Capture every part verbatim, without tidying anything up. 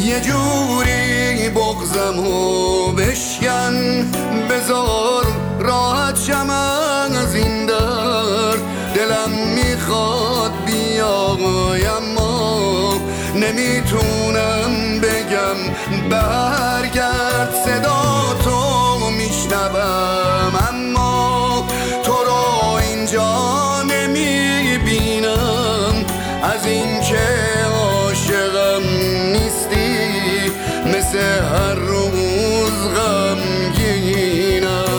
یه جوری بغضمو بشکن، بذار راحت شم از این درد. دلم میخواد بیای اما نمیتونم بگم برگرد. صدا تو میشنوم اما تو رو اینجا نمیبینم. از این که عاشقم نیستی مثل هر روز غمگینم.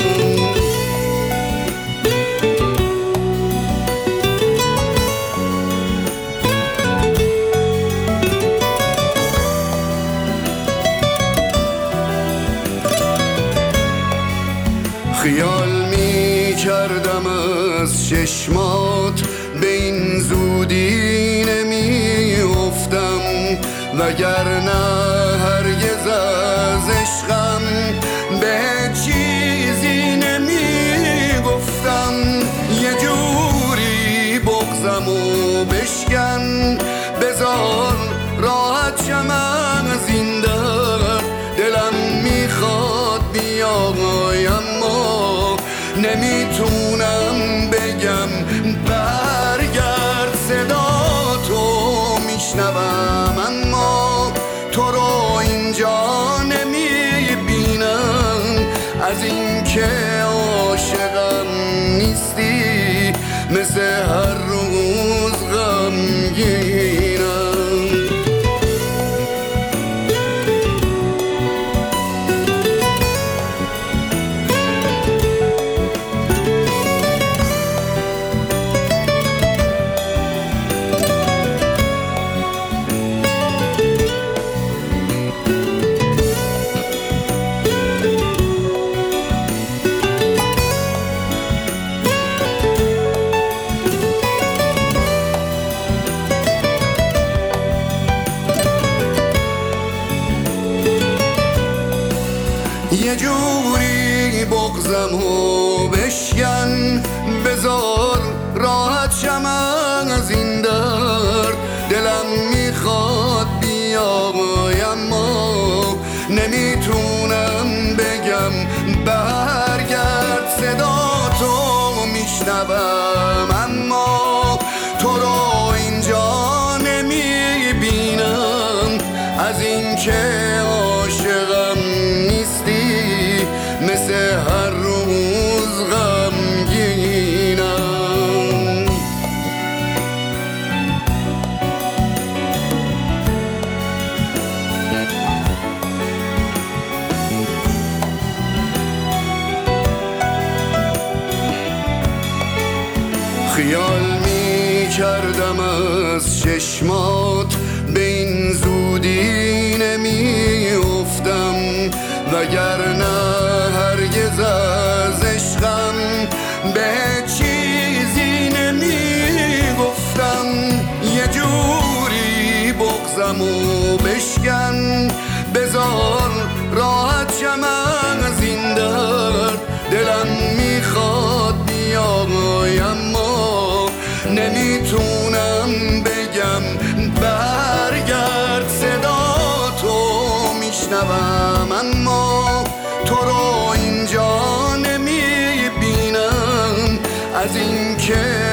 خیال می کردم از چشمات به این زودی نمی افتم، وگرنه هرگز از عشقم به چیزی نمی گفتم. یه جوری بغضمو بشکن، بذار راحت شم از این درد. دلم میخواد بیای اما نمیتونم بگم برگرد. صدا تو میشنوم اما تو رو اینجا نمیبینم. از این که عاشقم نیستی مثل هر روز غمگینم. یه جوری بغضمو بشکن، بذار راحت شم از این درد. دلم میخواد بیای اما نمیتونم بگم برگرد. صدا تو میشنوم اما تو رو اینجا نمیبینم. از این که عاشقم نیستی مثل هر روز غمگینم. خیال می کردم از چشمات به این زودی نمی افتم، وگرنه هرگز از عشقم به چیزی نمی گفتم. یه جوری بغضمو بشکن، بذار راحت شم از این درد. دلم میخواد بیای اما نمیتونم بگم برگرد. صدا تو میشنوم اما تو رو اینجا نمیبینم. از این که